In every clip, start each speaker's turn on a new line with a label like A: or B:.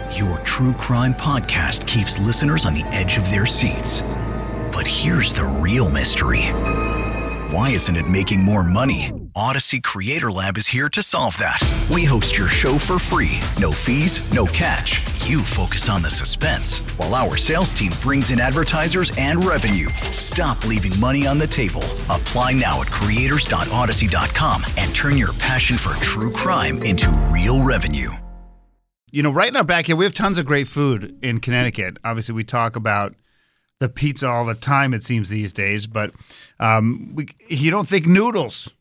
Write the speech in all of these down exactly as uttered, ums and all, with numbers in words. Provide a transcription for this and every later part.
A: Your true crime podcast keeps listeners on the edge of their seats. But here's the real mystery. Why isn't it making more money? Odyssey Creator Lab is here to solve that. We host your show for free. No fees, no catch. You focus on the suspense, while our sales team brings in advertisers and revenue. Stop leaving money on the table. Apply now at creators dot odyssey dot com and turn your passion for true crime into real revenue.
B: You know, right in our backyard, we have tons of great food in Connecticut. Obviously, we talk about the pizza all the time, it seems, these days. But um, we, you don't think noodles.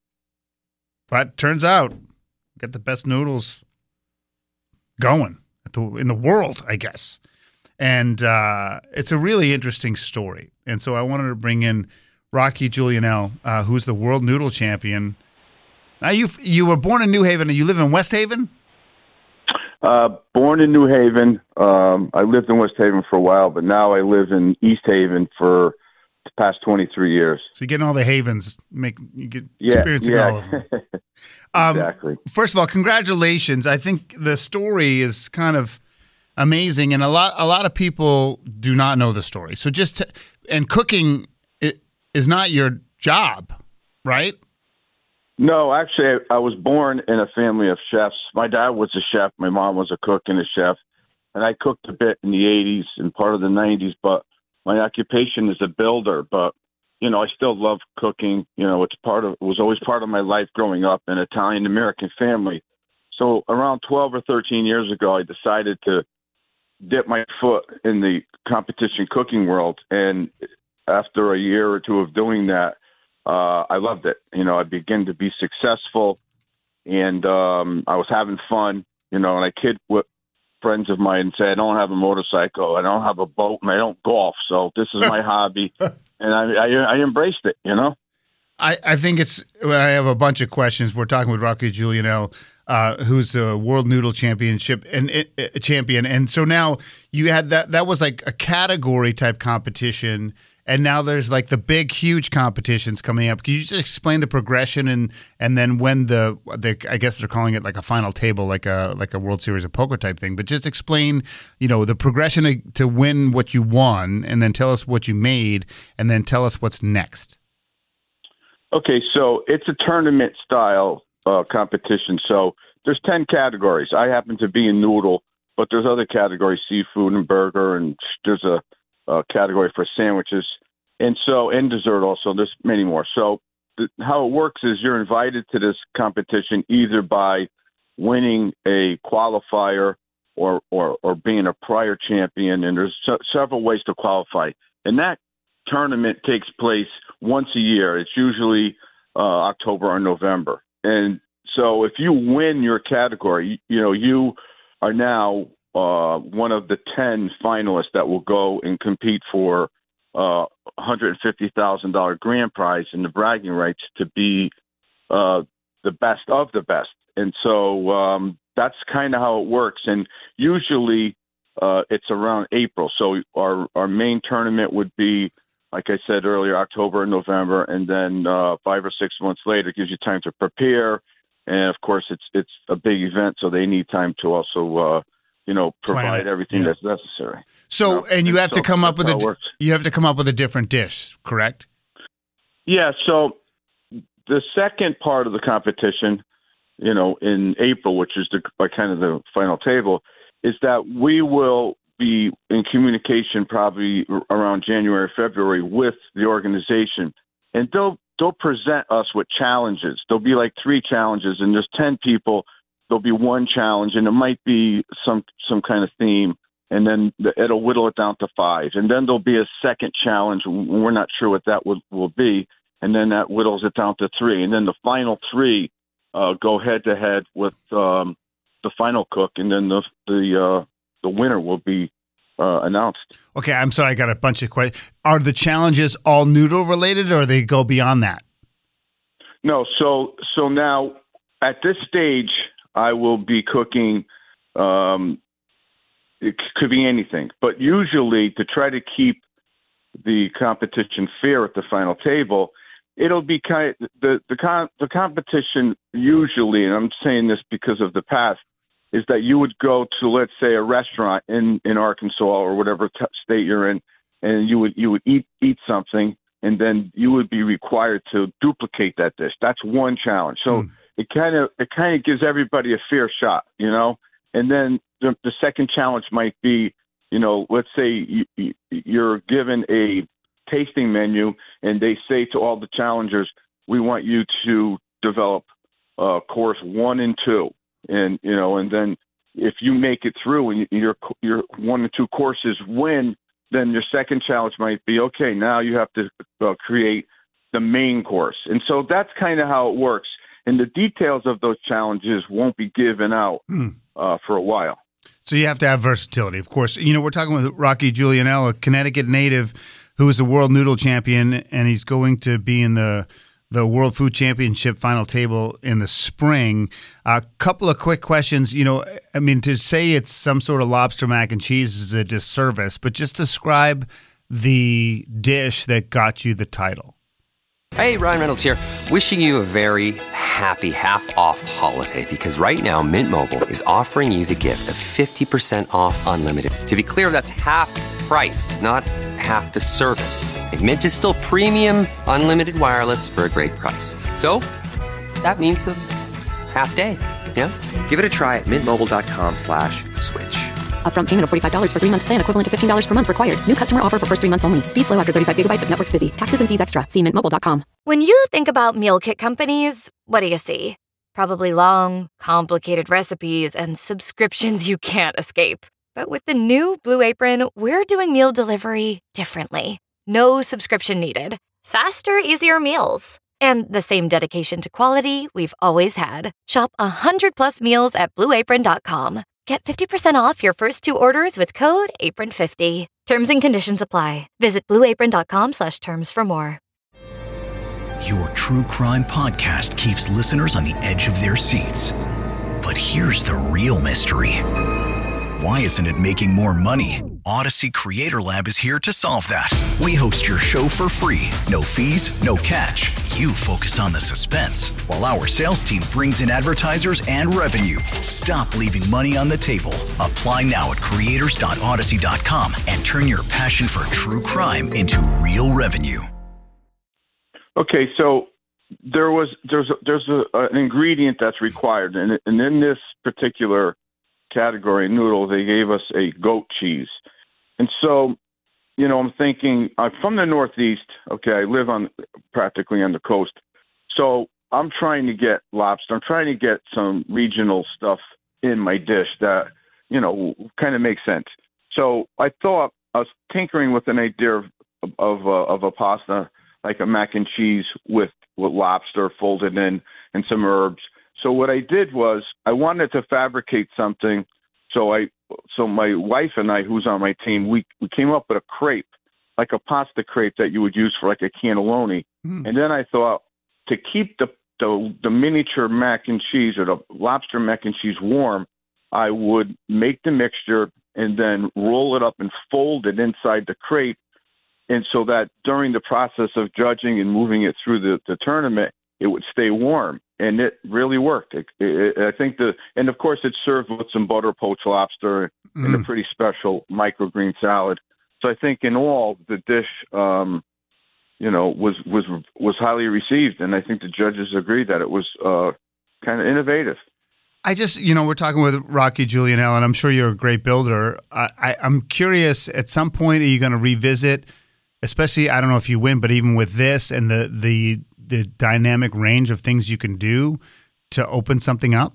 B: But turns out, we got the best noodles going at the, in the world, I guess. And uh, it's a really interesting story. And so I wanted to bring in Rocky Julianelle, uh, who's the world noodle champion. Now, you you were born in New Haven, and you live in West Haven?
C: Uh, born in New Haven. Um, I lived in West Haven for a while, but now I live in East Haven for the past twenty-three years.
B: So you're getting all the havens, make you get
C: yeah,
B: experiencing
C: yeah.
B: all of them. um,
C: exactly.
B: First of all, congratulations. I think the story is kind of amazing, and a lot a lot of people do not know the story. So just to, and cooking it is not your job, right?
C: No, actually, I, I was born in a family of chefs. My dad was a chef. My mom was a cook and a chef. And I cooked a bit in the eighties and part of the nineties, but my occupation is a builder. But, you know, I still love cooking. You know, it's part of, it was always part of my life growing up in an Italian-American family. So around twelve or thirteen years ago, I decided to dip my foot in the competition cooking world. And after a year or two of doing that, Uh, I loved it. You know, I began to be successful, and um, I was having fun, you know, and I kid with friends of mine and say, I don't have a motorcycle, I don't have a boat, and I don't golf, so this is my hobby, and I, I, I embraced it, you know?
B: I, I think it's – I have a bunch of questions. We're talking with Rocky Julianelle, uh, who's the World Noodle Championship and uh, champion, and so now you had that – that was like a category-type competition. And now there's like the big, huge competitions coming up. Can you just explain the progression and and then when the, the I guess they're calling it like a final table, like a like a World Series of Poker type thing. But just explain, you know, the progression to, to win what you won, and then tell us what you made, and then tell us what's next.
C: Okay, so it's a tournament style uh, competition. So there's ten categories. I happen to be in noodle, but there's other categories, seafood and burger, and there's a Uh, category for sandwiches, and so and dessert also. There's many more. So th- how it works is you're invited to this competition either by winning a qualifier or or, or being a prior champion, and there's se- several ways to qualify. And that tournament takes place once a year. It's usually uh, October or November. And so if you win your category, you, you know you are now Uh, one of the ten finalists that will go and compete for uh, one hundred fifty thousand dollars grand prize and the bragging rights to be uh, the best of the best. And so um, that's kind of how it works. And usually uh, it's around April. So our, our main tournament would be, like I said earlier, October and November, and then uh, five or six months later, it gives you time to prepare. And, of course, it's it's a big event, so they need time to also uh, – you know, provide everything yeah. that's necessary.
B: So,
C: you know?
B: and you have
C: so
B: to come up with a you have to come up with a different dish, correct?
C: Yeah. So, the second part of the competition, you know, in April, which is the kind of the final table, is that we will be in communication probably around January, February with the organization, and they'll they'll present us with challenges. There'll be like three challenges, and there's ten people. There'll be one challenge, and it might be some some kind of theme, and then the, it'll whittle it down to five. And then there'll be a second challenge. We're not sure what that will, will be, and then that whittles it down to three. And then the final three uh, go head-to-head with um, the final cook, and then the the, uh, the winner will be uh, announced.
B: Okay, I'm sorry, I got a bunch of questions. Are the challenges all noodle-related, or they go beyond that?
C: No, so so now at this stage, I will be cooking, um, it could be anything, but usually to try to keep the competition fair at the final table, it'll be kind of, the, the, con, the competition usually, and I'm saying this because of the past, is that you would go to, let's say, a restaurant in, in Arkansas or whatever t- state you're in, and you would you would eat eat something, and then you would be required to duplicate that dish. That's one challenge. So mm. it kind of it kind of gives everybody a fair shot, you know. And then the, the second challenge might be, you know, let's say you, you're given a tasting menu, and they say to all the challengers, we want you to develop uh, course one and two, and you know, and then if you make it through and your your one and two courses win, then your second challenge might be, okay, now you have to uh, create the main course. And so that's kind of how it works. And the details of those challenges won't be given out mm. uh, for a while.
B: So you have to have versatility, of course. You know, we're talking with Rocky Giulianella, a Connecticut native who is a world noodle champion, and he's going to be in the the World Food Championship final table in the spring. A uh, couple of quick questions. You know, I mean, to say it's some sort of lobster mac and cheese is a disservice, but just describe the dish that got you the title.
D: Hey, Ryan Reynolds here. Wishing you a very happy half-off holiday, because right now Mint Mobile is offering you the gift of fifty percent off unlimited. To be clear, that's half price, not half the service. And Mint is still premium unlimited wireless for a great price. So that means a half day, yeah? Give it a try at mintmobile.com slash switch.
E: Upfront payment of forty-five dollars for three-month plan equivalent to fifteen dollars per month required. New customer offer for first three months only. Speed slow after thirty-five gigabytes if network's busy. Taxes and fees extra. See mint mobile dot com.
F: When you think about meal kit companies, what do you see? Probably long, complicated recipes and subscriptions you can't escape. But with the new Blue Apron, we're doing meal delivery differently. No subscription needed. Faster, easier meals. And the same dedication to quality we've always had. Shop one hundred plus meals at blue apron dot com. Get fifty percent off your first two orders with code apron fifty. Terms and conditions apply. Visit blue apron dot com slash terms for more.
A: Your true crime podcast keeps listeners on the edge of their seats. But here's the real mystery. Why isn't it making more money? Odyssey Creator Lab is here to solve that. We host your show for free. No fees, no catch. You focus on the suspense, while our sales team brings in advertisers and revenue. Stop leaving money on the table. Apply now at creators dot odyssey dot com and turn your passion for true crime into real revenue.
C: Okay, so there was there's a, there's a, an ingredient that's required, and, and in this particular category noodle, they gave us a goat cheese. And so, you know, I'm thinking, I'm from the Northeast. Okay, I live on practically on the coast. So I'm trying to get lobster. I'm trying to get some regional stuff in my dish that, you know, kind of makes sense. So I thought I was tinkering with an idea of of, uh, of a pasta, like a mac and cheese with, with lobster folded in and some herbs. So what I did was I wanted to fabricate something. So I, so my wife and I, who's on my team, we, we came up with a crepe, like a pasta crepe that you would use for like a cannelloni. Mm. And then I thought to keep the, the the miniature mac and cheese or the lobster mac and cheese warm, I would make the mixture and then roll it up and fold it inside the crepe. And so that during the process of judging and moving it through the, the tournament, it would stay warm. And it really worked. It, it, I think the, and of course it's served with some butter poached lobster mm. and a pretty special microgreen salad. So I think in all the dish, um, you know, was, was, was highly received. And I think the judges agreed that it was uh, kind of innovative.
B: I just, you know, we're talking with Rocky Giulianella, and I'm sure you're a great builder. I, I, I'm curious, at some point, are you going to revisit, especially, I don't know if you win, but even with this and the, the, the dynamic range of things you can do to open something up?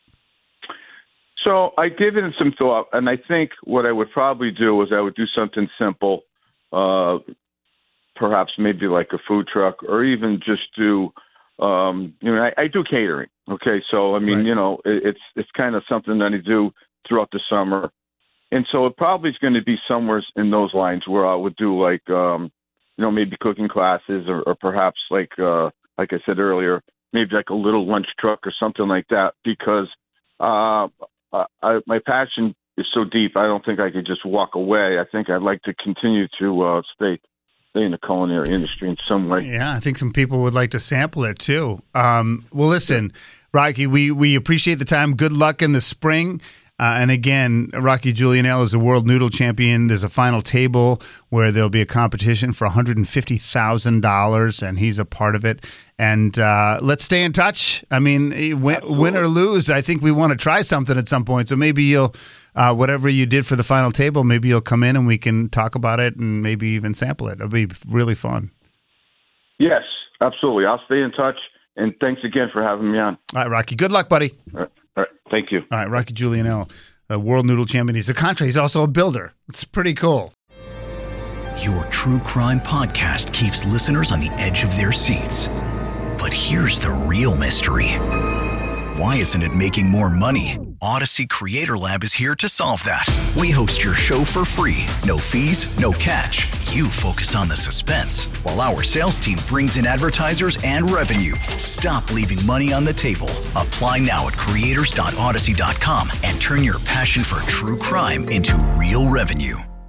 C: So I gave it some thought, and I think what I would probably do is I would do something simple, uh, perhaps maybe like a food truck, or even just do, um, you know, I, I do catering. Okay, so I mean, right. you know, it, it's it's kind of something that I do throughout the summer, and so it probably is going to be somewhere in those lines where I would do like, um, you know, maybe cooking classes, or, or perhaps like, uh, like I said earlier, maybe like a little lunch truck or something like that, because uh, I, my passion is so deep. I don't think I could just walk away. I think I'd like to continue to uh, stay. stay in the culinary industry in some way.
B: Yeah, I think some people would like to sample it too. Um, well, listen, Rocky, we, we appreciate the time. Good luck in the spring. Uh, and again, Rocky Julianelle is a world noodle champion. There's a final table where there'll be a competition for one hundred fifty thousand dollars, and he's a part of it. And uh, let's stay in touch. I mean, win, win or lose, I think we want to try something at some point. So maybe you'll, uh, whatever you did for the final table, maybe you'll come in and we can talk about it and maybe even sample it. It'll be really fun.
C: Yes, absolutely. I'll stay in touch. And thanks again for having me on.
B: All right, Rocky. Good luck, buddy.
C: All right. All right. Thank you.
B: All right, Rocky Julianelle, a world noodle champion. He's a contractor. He's also a builder. It's pretty cool.
A: Your true crime podcast keeps listeners on the edge of their seats. But here's the real mystery. Why isn't it making more money? Odyssey Creator Lab is here to solve that. We host your show for free. No fees, no catch. You focus on the suspense, while our sales team brings in advertisers and revenue. Stop leaving money on the table. Apply now at creators dot odyssey dot com and turn your passion for true crime into real revenue.